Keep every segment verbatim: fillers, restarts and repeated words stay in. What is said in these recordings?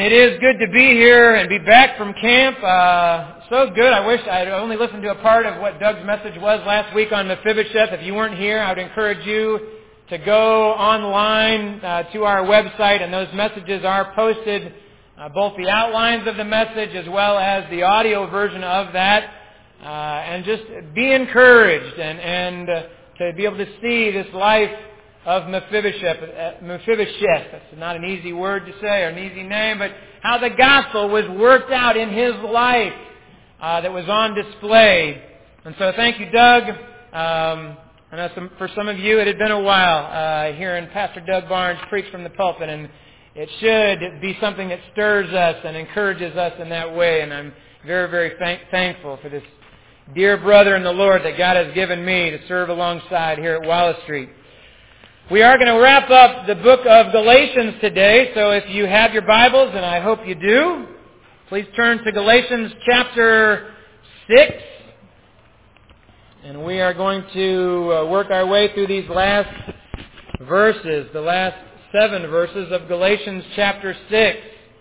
And it is good to be here and be back from camp. Uh, so good. I wish I'd only listened to a part of what Doug's message was last week on Mephibosheth. If you weren't here, I would encourage you to go online uh, to our website, and those messages are posted, uh, both the outlines of the message as well as the audio version of that. Uh, and just be encouraged and, and uh, to be able to see this life of Mephibosheth. Mephibosheth. That's not an easy word to say or an easy name, but how the gospel was worked out in his life uh, that was on display. And so thank you, Doug. Um, I know some, for some of you it had been a while uh, hearing Pastor Doug Barnes preach from the pulpit, and it should be something that stirs us and encourages us in that way. And I'm very, very thank- thankful for this dear brother in the Lord that God has given me to serve alongside here at Wallace Street. We are going to wrap up the book of Galatians today, so if you have your Bibles, and I hope you do, please turn to Galatians chapter six. And we are going to uh, work our way through these last verses, the last seven verses of Galatians chapter six.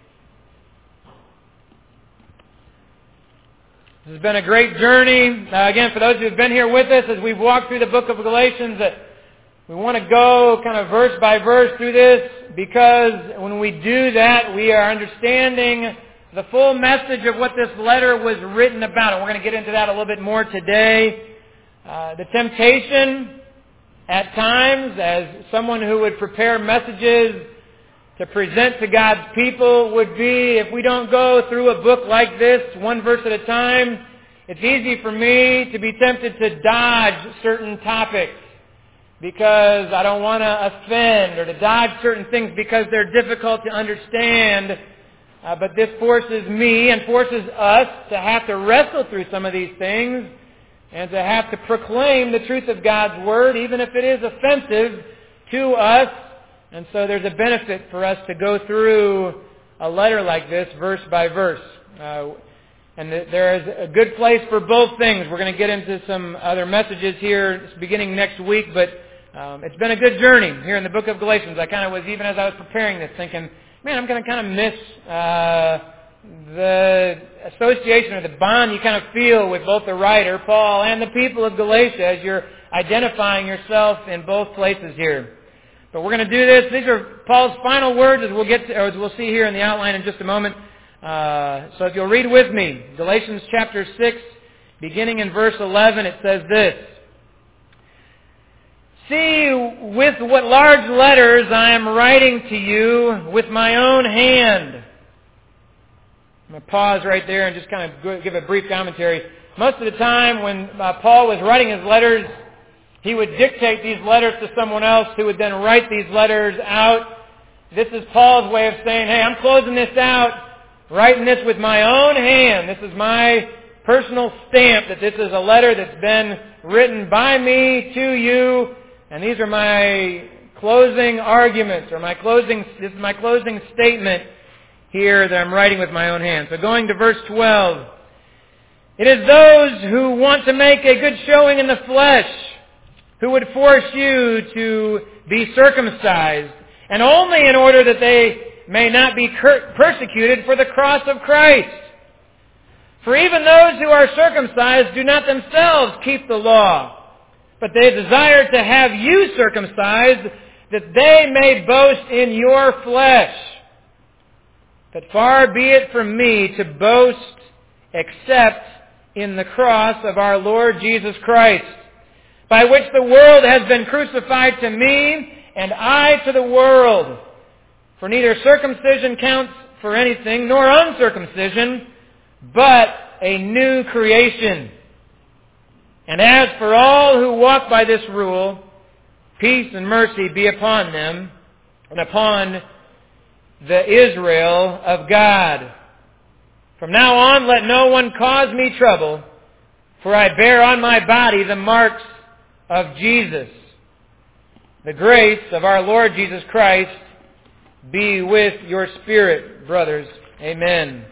This has been a great journey. Uh, again, for those who have been here with us as we've walked through the book of Galatians, that we want to go kind of verse by verse through this, because when we do that, we are understanding the full message of what this letter was written about. And we're going to get into that a little bit more today. Uh, the temptation at times, as someone who would prepare messages to present to God's people, would be, if we don't go through a book like this, one verse at a time, it's easy for me to be tempted to dodge certain topics because I don't want to offend, or to dodge certain things because they're difficult to understand. Uh, but this forces me and forces us to have to wrestle through some of these things and to have to proclaim the truth of God's Word, even if it is offensive to us. And so there's a benefit for us to go through a letter like this, verse by verse. Uh, and th- there is a good place for both things. We're going to get into some other messages here beginning next week, but um, it's been a good journey here in the book of Galatians. I kind of was, even as I was preparing this, thinking, man, I'm going to kind of miss uh, the association or the bond you kind of feel with both the writer, Paul, and the people of Galatia as you're identifying yourself in both places here. But we're going to do this. These are Paul's final words, as we'll get to, or as we'll see here in the outline in just a moment. Uh, so if you'll read with me, Galatians chapter six, beginning in verse eleven, it says this: "See with what large letters I am writing to you with my own hand." I'm going to pause right there and just kind of give a brief commentary. Most of the time when uh, Paul was writing his letters, he would dictate these letters to someone else who would then write these letters out. This is Paul's way of saying, hey, I'm closing this out, writing this with my own hand. This is my personal stamp that this is a letter that's been written by me to you, and these are my closing arguments, or my closing, this is my closing statement here that I'm writing with my own hand. So going to verse twelve, "It is those who want to make a good showing in the flesh who would force you to be circumcised, and only in order that they may not be cur- persecuted for the cross of Christ. For even those who are circumcised do not themselves keep the law, but they desire to have you circumcised, that they may boast in your flesh. But far be it from me to boast except in the cross of our Lord Jesus Christ, by which the world has been crucified to me, and I to the world. For neither circumcision counts for anything, nor uncircumcision, but a new creation. And as for all who walk by this rule, peace and mercy be upon them, and upon the Israel of God. From now on, let no one cause me trouble, for I bear on my body the marks of Jesus. The grace of our Lord Jesus Christ be with your spirit, brothers. Amen."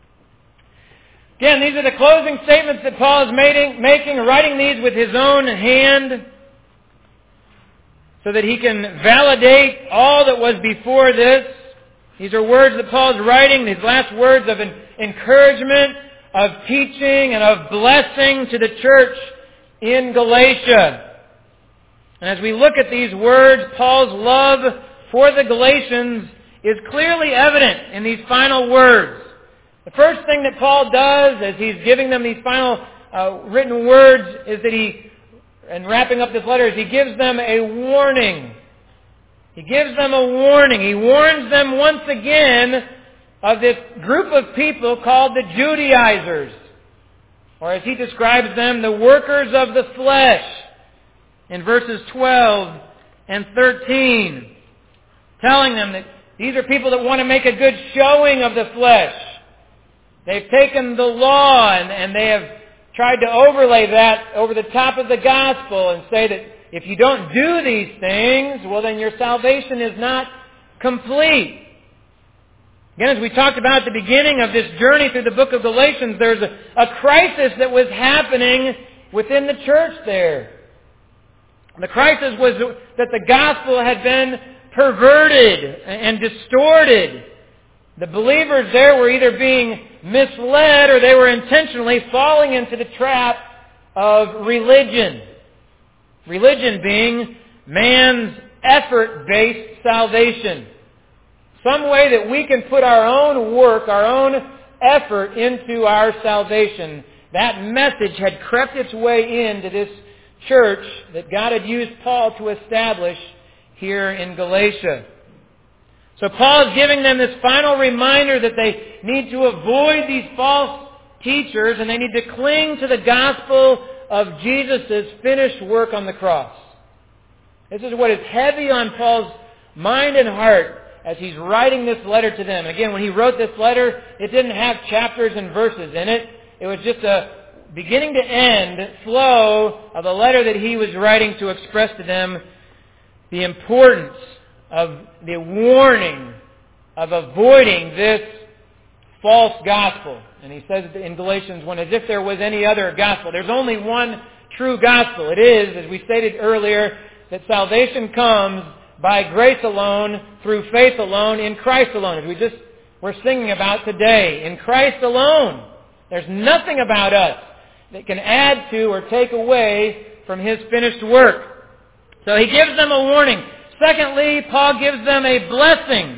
Again, these are the closing statements that Paul is making, making, writing these with his own hand so that he can validate all that was before this. These are words that Paul is writing, these last words of encouragement, of teaching, and of blessing to the church in Galatia. And as we look at these words, Paul's love for the Galatians is clearly evident in these final words. The first thing that Paul does as he's giving them these final uh, written words is that he, and wrapping up this letter, is he gives them a warning. He gives them a warning. He warns them once again of this group of people called the Judaizers, or as he describes them, the workers of the flesh, in verses twelve and thirteen, telling them that these are people that want to make a good showing of the flesh. They've taken the law and, and they have tried to overlay that over the top of the gospel and say that if you don't do these things, well then your salvation is not complete. Again, as we talked about at the beginning of this journey through the book of Galatians, there's a, a crisis that was happening within the church there. The crisis was that the gospel had been perverted and distorted. The believers there were either being misled or they were intentionally falling into the trap of religion. Religion being man's effort-based salvation. Some way that we can put our own work, our own effort into our salvation. That message had crept its way into this church that God had used Paul to establish here in Galatia. So Paul is giving them this final reminder that they need to avoid these false teachers and they need to cling to the gospel of Jesus' finished work on the cross. This is what is heavy on Paul's mind and heart as he's writing this letter to them. Again, when he wrote this letter, it didn't have chapters and verses in it. It was just a beginning to end flow of the letter that he was writing to express to them the importance of the warning of avoiding this false gospel. And he says in Galatians one, as if there was any other gospel. There's only one true gospel. It is, as we stated earlier, that salvation comes by grace alone, through faith alone, in Christ alone. As we just were singing about today. In Christ alone. There's nothing about us that can add to or take away from His finished work. So he gives them a warning. Secondly, Paul gives them a blessing.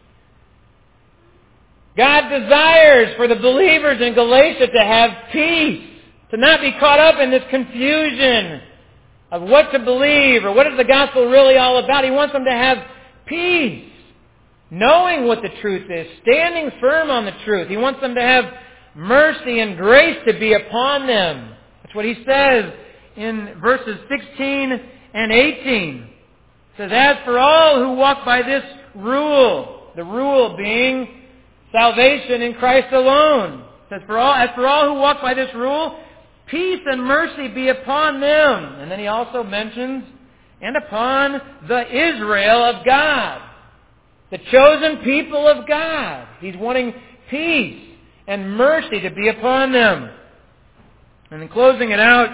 God desires for the believers in Galatia to have peace, to not be caught up in this confusion of what to believe or what is the gospel really all about. He wants them to have peace, knowing what the truth is, standing firm on the truth. He wants them to have mercy and grace to be upon them. That's what he says in verses sixteen and eighteen. It says, as for all who walk by this rule, the rule being salvation in Christ alone. It says, for all, as for all who walk by this rule, peace and mercy be upon them. And then he also mentions, and upon the Israel of God, the chosen people of God. He's wanting peace and mercy to be upon them. And in closing it out,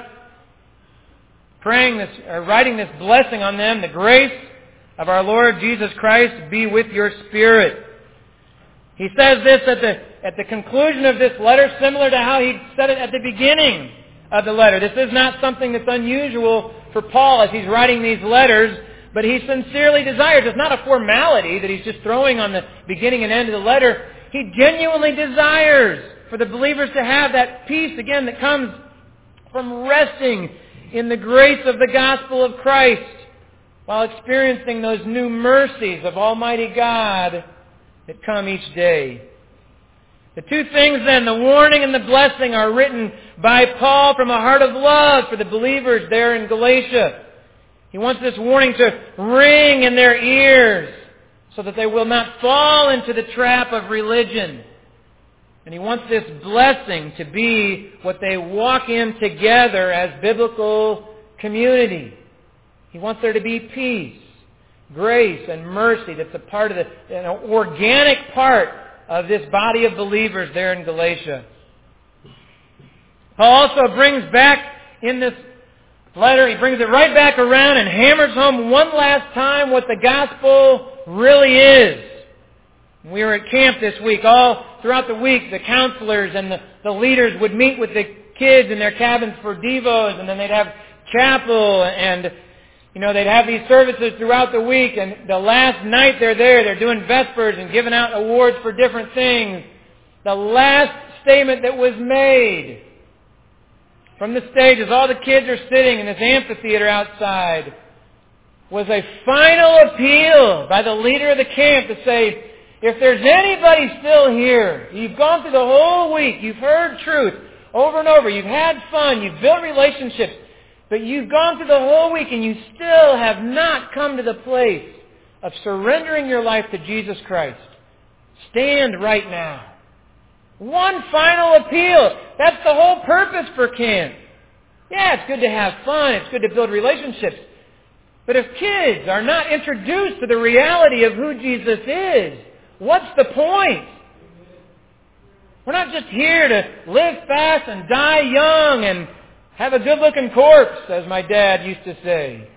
praying this, or writing this blessing on them, the grace of our Lord Jesus Christ be with your spirit. He says this at the, at the conclusion of this letter, similar to how he said it at the beginning of the letter. This is not something that's unusual for Paul as he's writing these letters, but he sincerely desires. It's not a formality that he's just throwing on the beginning and end of the letter. He genuinely desires for the believers to have that peace, again, that comes from resting in the grace of the gospel of Christ while experiencing those new mercies of Almighty God that come each day. The two things then, the warning and the blessing, are written by Paul from a heart of love for the believers there in Galatia. He wants this warning to ring in their ears so that they will not fall into the trap of religion. And he wants this blessing to be what they walk in together as biblical community. He wants there to be peace, grace, and mercy that's a part of the, an organic part of this body of believers there in Galatia. Paul also brings back in this letter, he brings it right back around and hammers home one last time what the gospel really is. We were at camp this week. All throughout the week, the counselors and the, the leaders would meet with the kids in their cabins for devos, and then they'd have chapel, and you know they'd have these services throughout the week. And the last night they're there, they're doing vespers and giving out awards for different things. The last statement that was made from the stage, as all the kids are sitting in this amphitheater outside, was a final appeal by the leader of the camp to say, if there's anybody still here, you've gone through the whole week, you've heard truth over and over, you've had fun, you've built relationships, but you've gone through the whole week and you still have not come to the place of surrendering your life to Jesus Christ. Stand right now. One final appeal. That's the whole purpose for camp. Yeah, it's good to have fun, it's good to build relationships. But if kids are not introduced to the reality of who Jesus is, what's the point? We're not just here to live fast and die young and have a good-looking corpse, as my dad used to say.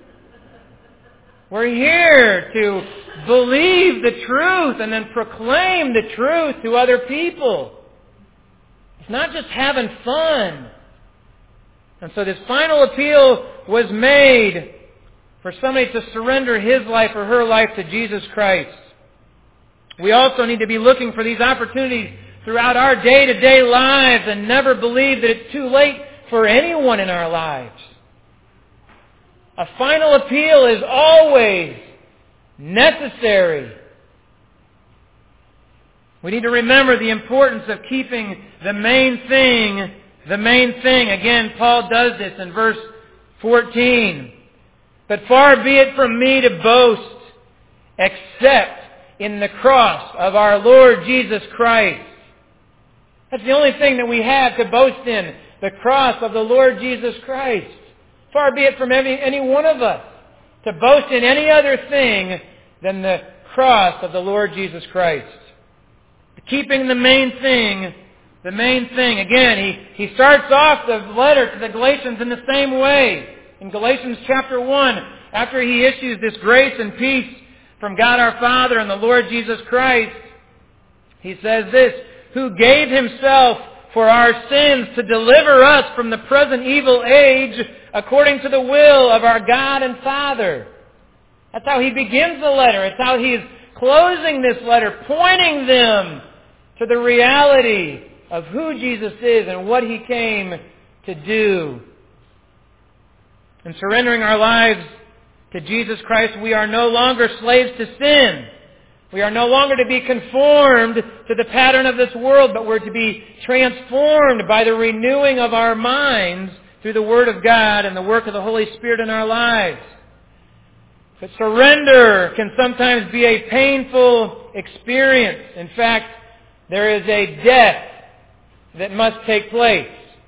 We're here to believe the truth and then proclaim the truth to other people. It's not just having fun. And so this final appeal was made for somebody to surrender his life or her life to Jesus Christ. We also need to be looking for these opportunities throughout our day-to-day lives and never believe that it's too late for anyone in our lives. A final appeal is always necessary. We need to remember the importance of keeping the main thing the main thing. Again, Paul does this in verse fourteen. But far be it from me to boast except in the cross of our Lord Jesus Christ. That's the only thing that we have to boast in, the cross of the Lord Jesus Christ. Far be it from any, any one of us to boast in any other thing than the cross of the Lord Jesus Christ. Keeping the main thing, the main thing. Again, he, he starts off the letter to the Galatians in the same way. In Galatians chapter one, after he issues this grace and peace from God our Father and the Lord Jesus Christ, he says this, who gave himself for our sins to deliver us from the present evil age according to the will of our God and Father. That's how he begins the letter. It's how he is closing this letter, pointing them to the reality of who Jesus is and what he came to do. In surrendering our lives to Jesus Christ, we are no longer slaves to sin. We are no longer to be conformed to the pattern of this world, but we're to be transformed by the renewing of our minds through the Word of God and the work of the Holy Spirit in our lives. But surrender can sometimes be a painful experience. In fact, there is a death that must take place.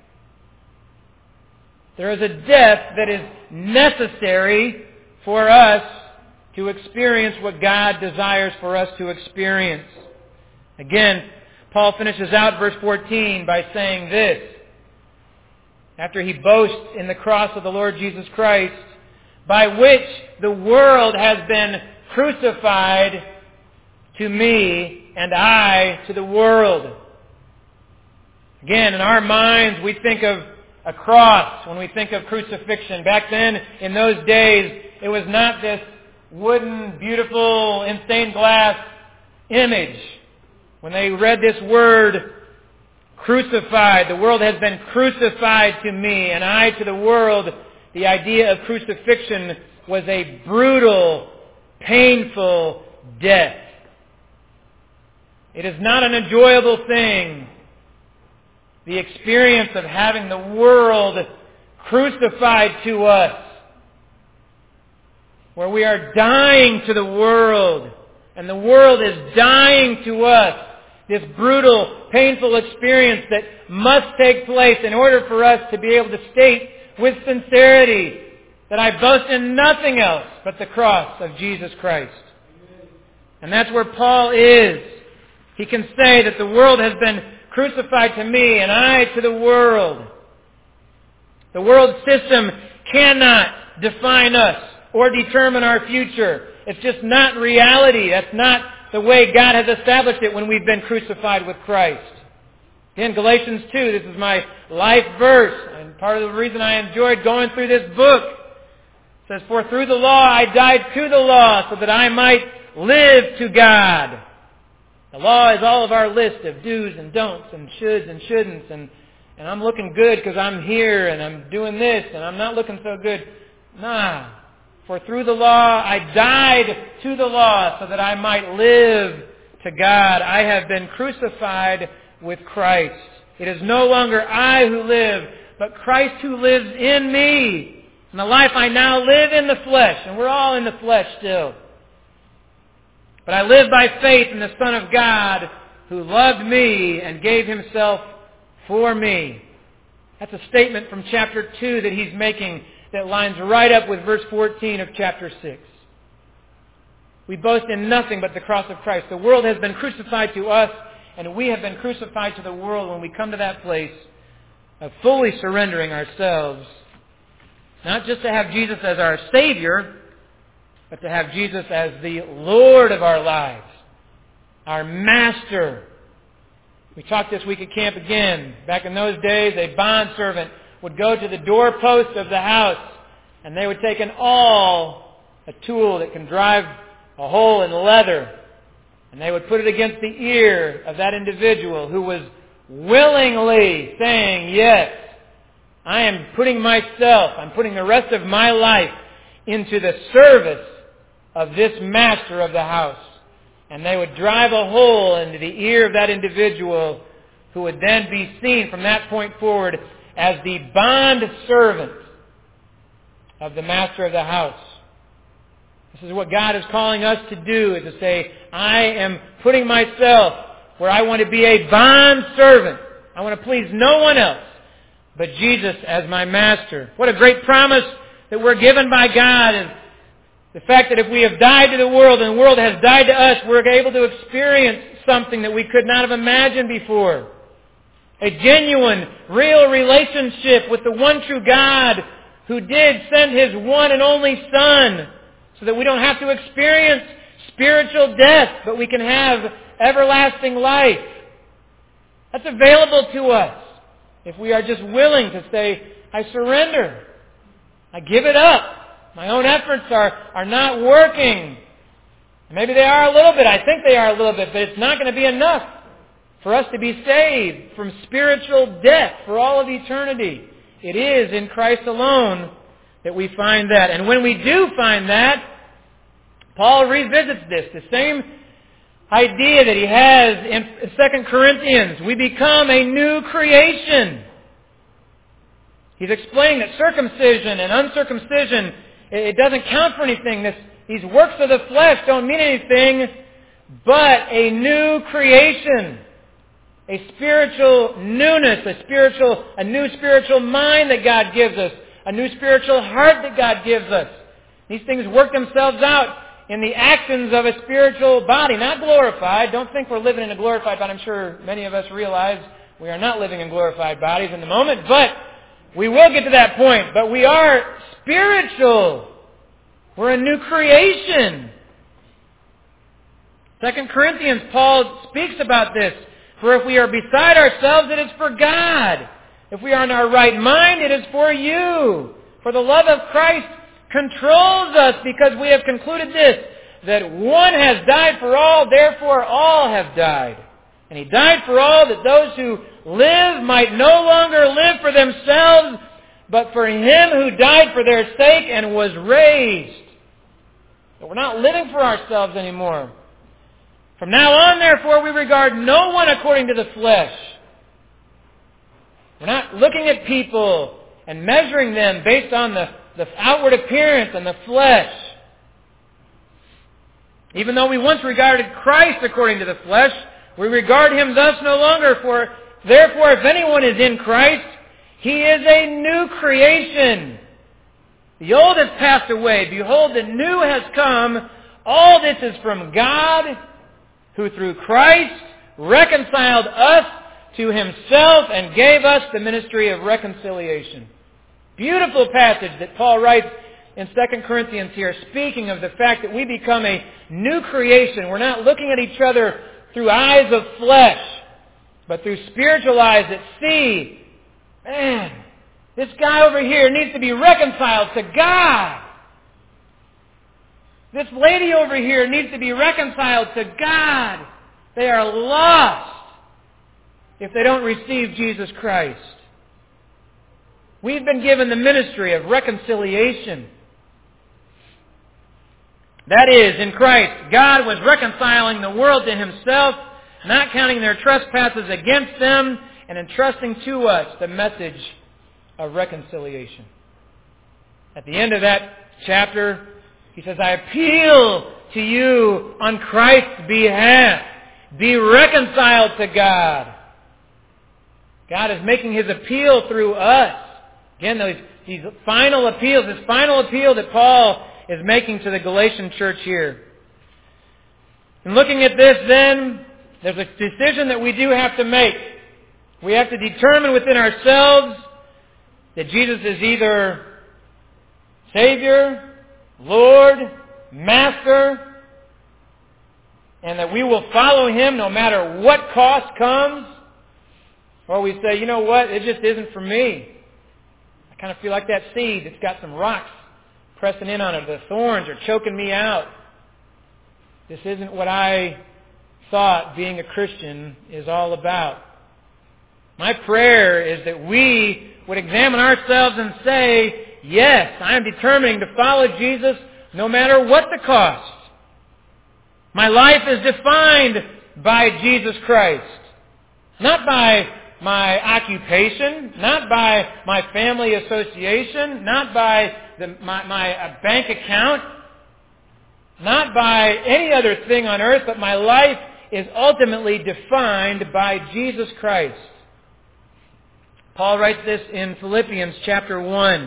There is a death that is necessary for us to experience what God desires for us to experience. Again, Paul finishes out verse fourteen by saying this. After he boasts in the cross of the Lord Jesus Christ, by which the world has been crucified to me and I to the world. Again, in our minds, we think of a cross when we think of crucifixion. Back then, in those days, it was not this wooden, beautiful, in stained glass image. When they read this word, crucified, the world has been crucified to me and I to the world, the idea of crucifixion was a brutal, painful death. It is not an enjoyable thing. The experience of having the world crucified to us, where we are dying to the world, and the world is dying to us. This brutal, painful experience that must take place in order for us to be able to state with sincerity that I boast in nothing else but the cross of Jesus Christ. And that's where Paul is. He can say that the world has been crucified to me and I to the world. The world system cannot define us or determine our future. It's just not reality. That's not the way God has established it when we've been crucified with Christ. In Galatians two, this is my life verse, and part of the reason I enjoyed going through this book. It says, "For through the law I died to the law, so that I might live to God." The law is all of our list of do's and don'ts and shoulds and shouldn'ts, and, and I'm looking good because I'm here, and I'm doing this, and I'm not looking so good. Nah. For through the law I died to the law, so that I might live to God. I have been crucified with Christ. It is no longer I who live, but Christ who lives in me. And the life I now live in the flesh, and we're all in the flesh still. But I live by faith in the Son of God who loved me and gave Himself for me. That's a statement from chapter two that he's making that lines right up with verse fourteen of chapter six. We boast in nothing but the cross of Christ. The world has been crucified to us, and we have been crucified to the world when we come to that place of fully surrendering ourselves, not just to have Jesus as our Savior, but to have Jesus as the Lord of our lives, our Master. We talked this week at camp again. Back in those days, a bondservant would go to the doorpost of the house, and they would take an awl, a tool that can drive a hole in leather, and they would put it against the ear of that individual who was willingly saying, "Yes, I am putting myself, I'm putting the rest of my life into the service of this master of the house." And they would drive a hole into the ear of that individual who would then be seen from that point forward as the bond servant of the master of the house. This is what God is calling us to do, is to say, I am putting myself where I want to be a bond servant. I want to please no one else but Jesus as my master. What a great promise that we're given by God, and the fact that if we have died to the world and the world has died to us, we're able to experience something that we could not have imagined before. A genuine, real relationship with the one true God who did send His one and only Son so that we don't have to experience spiritual death, but we can have everlasting life. That's available to us if we are just willing to say, I surrender. I give it up. My own efforts are, are not working. Maybe they are a little bit. I think they are a little bit, but it's not going to be enough for us to be saved from spiritual death for all of eternity. It is in Christ alone that we find that. And when we do find that, Paul revisits this, the same idea that he has in Second Corinthians. We become a new creation. He's explaining that circumcision and uncircumcision, it doesn't count for anything. This, these works of the flesh don't mean anything but a new creation. A spiritual newness, a spiritual, a new spiritual mind that God gives us, a new spiritual heart that God gives us. These things work themselves out in the actions of a spiritual body, not glorified. Don't think we're living in a glorified body. I'm sure many of us realize we are not living in glorified bodies in the moment, but we will get to that point. But we are spiritual. We're a new creation. Second Corinthians, Paul speaks about this. For if we are beside ourselves, it is for God. If we are in our right mind, it is for you. For the love of Christ controls us, because we have concluded this, that one has died for all, therefore all have died. And He died for all, that those who live might no longer live for themselves, but for Him who died for their sake and was raised. So we're not living for ourselves anymore. From now on, therefore, we regard no one according to the flesh. We're not looking at people and measuring them based on the, the outward appearance and the flesh. Even though we once regarded Christ according to the flesh, we regard Him thus no longer. For therefore, if anyone is in Christ, he is a new creation. The old has passed away. Behold, the new has come. All this is from God, who through Christ reconciled us to Himself and gave us the ministry of reconciliation. Beautiful passage that Paul writes in Second Corinthians here, speaking of the fact that we become a new creation. We're not looking at each other through eyes of flesh, but through spiritual eyes that see, man, this guy over here needs to be reconciled to God. This lady over here needs to be reconciled to God. They are lost if they don't receive Jesus Christ. We've been given the ministry of reconciliation. That is, in Christ, God was reconciling the world to Himself, not counting their trespasses against them, and entrusting to us the message of reconciliation. At the end of that chapter, He says, I appeal to you on Christ's behalf. Be reconciled to God. God is making His appeal through us. Again, these, these final appeals, this final appeal that Paul is making to the Galatian church here. And looking at this then, there's a decision that we do have to make. We have to determine within ourselves that Jesus is either Savior, Lord, Master, and that we will follow Him no matter what cost comes. Or we say, you know what, it just isn't for me. I kind of feel like that seed that's got some rocks pressing in on it. The thorns are choking me out. This isn't what I thought being a Christian is all about. My prayer is that we would examine ourselves and say, yes, I am determining to follow Jesus no matter what the cost. My life is defined by Jesus Christ. Not by my occupation, not by my family association, not by the, my, my uh, bank account, not by any other thing on earth, but my life is ultimately defined by Jesus Christ. Paul writes this in Philippians chapter one.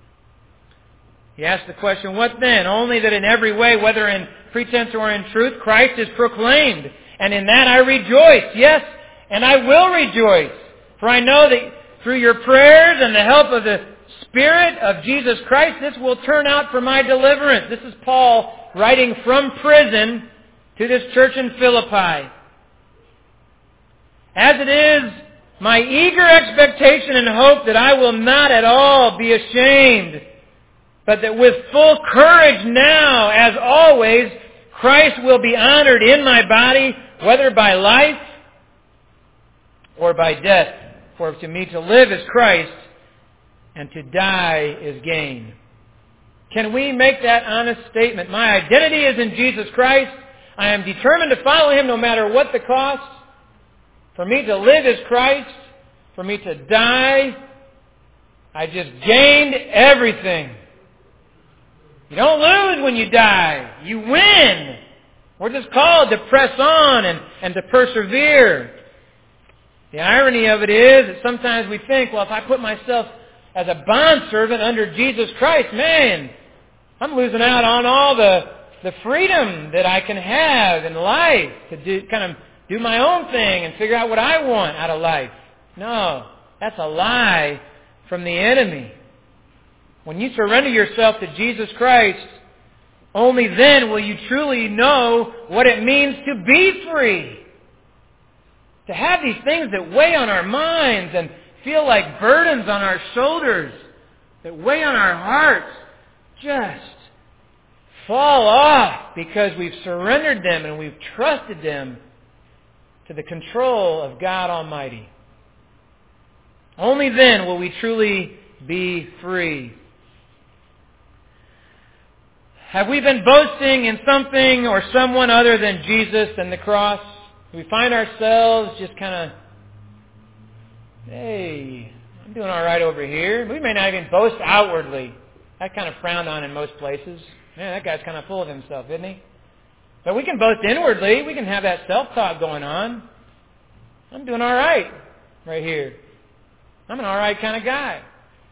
He asks the question, what then? Only that in every way, whether in pretense or in truth, Christ is proclaimed. And in that I rejoice. Yes, and I will rejoice. For I know that through your prayers and the help of the Spirit of Jesus Christ, this will turn out for my deliverance. This is Paul writing from prison to this church in Philippi. As it is my eager expectation and hope that I will not at all be ashamed, but that with full courage now, as always, Christ will be honored in my body, whether by life or by death. For to me to live is Christ, and to die is gain. Can we make that honest statement? My identity is in Jesus Christ. I am determined to follow Him no matter what the cost. For me to live is Christ. For me to die, I just gained everything. You don't lose when you die. You win. We're just called to press on and, and to persevere. The irony of it is that sometimes we think, well, if I put myself as a bondservant under Jesus Christ, man, I'm losing out on all the, the freedom that I can have in life to do, kind of do my own thing and figure out what I want out of life. No, that's a lie from the enemy. When you surrender yourself to Jesus Christ, only then will you truly know what it means to be free. To have these things that weigh on our minds and feel like burdens on our shoulders, that weigh on our hearts, just fall off because we've surrendered them and we've trusted them to the control of God Almighty. Only then will we truly be free. Have we been boasting in something or someone other than Jesus and the cross? Do we find ourselves just kind of, hey, I'm doing all right over here. We may not even boast outwardly. That's kind of frowned on in most places. Man, that guy's kind of full of himself, isn't he? But we can boast inwardly. We can have that self-talk going on. I'm doing all right right here. I'm an all right kind of guy.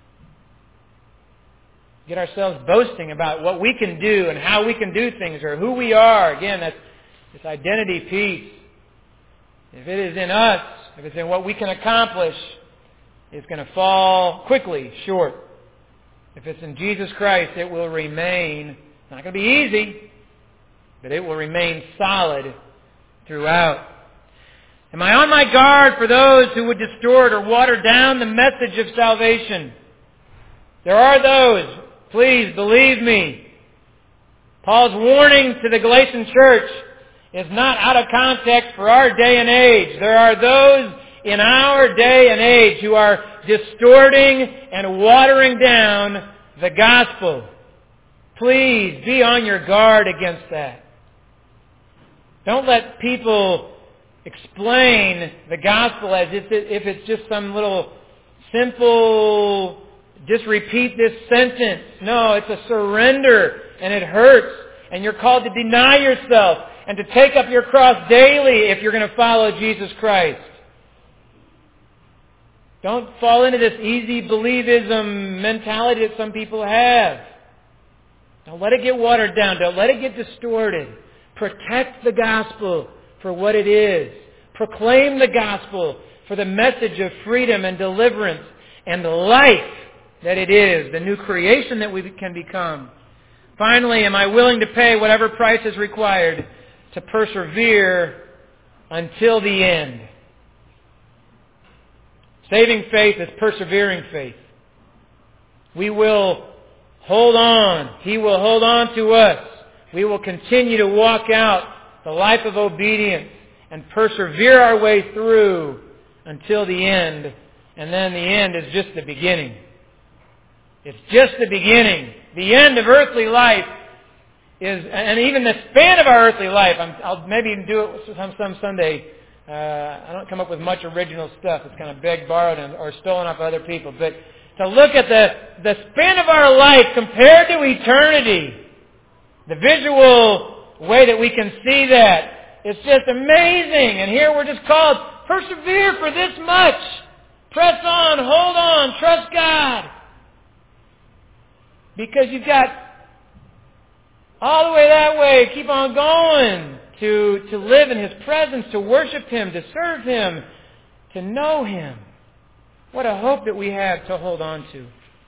Get ourselves boasting about what we can do and how we can do things or who we are. Again, that's this identity piece. If it is in us, if it's in what we can accomplish, it's going to fall quickly short. If it's in Jesus Christ, it will remain, it's not going to be easy, but it will remain solid throughout. Am I on my guard for those who would distort or water down the message of salvation? There are those, please believe me. Paul's warning to the Galatian church is not out of context for our day and age. There are those in our day and age who are distorting and watering down the gospel. Please be on your guard against that. Don't let people explain the gospel as if, it, if it's just some little simple, just repeat this sentence. No, it's a surrender, and it hurts. And you're called to deny yourself and to take up your cross daily if you're going to follow Jesus Christ. Don't fall into this easy believism mentality that some people have. Don't let it get watered down. Don't let it get distorted. Protect the gospel for what it is. Proclaim the gospel for the message of freedom and deliverance and the life that it is, the new creation that we can become. Finally, am I willing to pay whatever price is required to persevere until the end? Saving faith is persevering faith. We will hold on. He will hold on to us. We will continue to walk out the life of obedience and persevere our way through until the end. And then the end is just the beginning. It's just the beginning. The end of earthly life is, and even the span of our earthly life, I'm, I'll maybe even do it some, some Sunday. Uh, I don't come up with much original stuff. It's kind of begged, borrowed, and, or stolen off other people. But to look at the, the span of our life compared to eternity, the visual way that we can see that, it's just amazing. And here we're just called, persevere for this much. Press on, hold on, trust God. Because you've got all the way that way, keep on going. To, to live in His presence, to worship Him, to serve Him, to know Him. What a hope that we have to hold on to.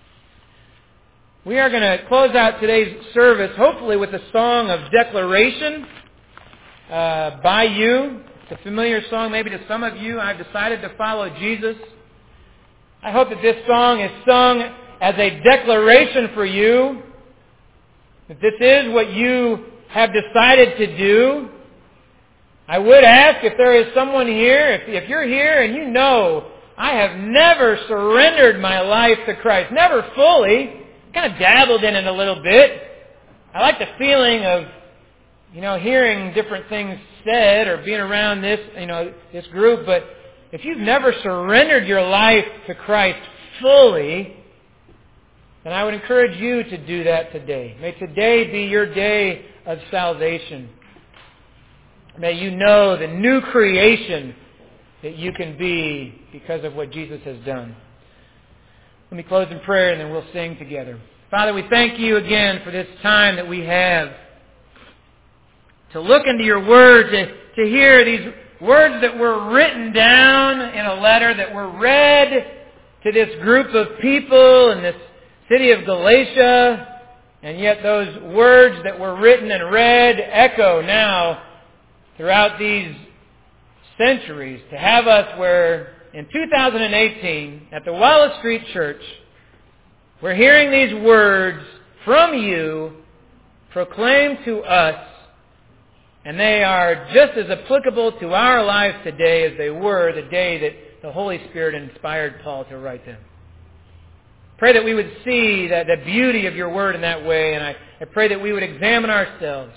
We are going to close out today's service, hopefully with a song of declaration uh, by you. It's a familiar song maybe to some of you. I've decided to follow Jesus. I hope that this song is sung as a declaration for you, that this is what you have decided to do. I would ask if there is someone here, if, if you're here and you know, I have never surrendered my life to Christ, never fully, kind of dabbled in it a little bit. I like the feeling of, you know, hearing different things said or being around this, you know, this group, but if you've never surrendered your life to Christ fully, then I would encourage you to do that today. May today be your day of salvation. May you know the new creation that you can be because of what Jesus has done. Let me close in prayer and then we'll sing together. Father, we thank you again for this time that we have to look into your word, to, to hear these words that were written down in a letter, that were read to this group of people in this city of Galatia, and yet those words that were written and read echo now throughout these centuries, to have us where in two thousand eighteen at the Wallace Street Church, we're hearing these words from you proclaimed to us, and they are just as applicable to our lives today as they were the day that the Holy Spirit inspired Paul to write them. Pray that we would see that the beauty of your word in that way, and I, I pray that we would examine ourselves.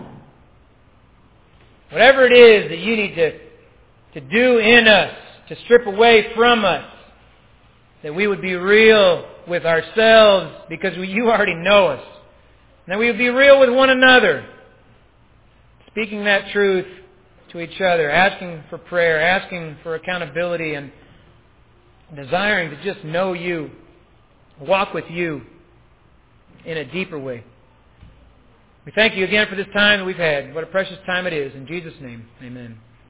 Whatever it is that you need to, to do in us, to strip away from us, that we would be real with ourselves because we, you already know us. And that we would be real with one another, speaking that truth to each other, asking for prayer, asking for accountability, and desiring to just know you, walk with you in a deeper way. We thank you again for this time that we've had. What a precious time it is. In Jesus' name, amen.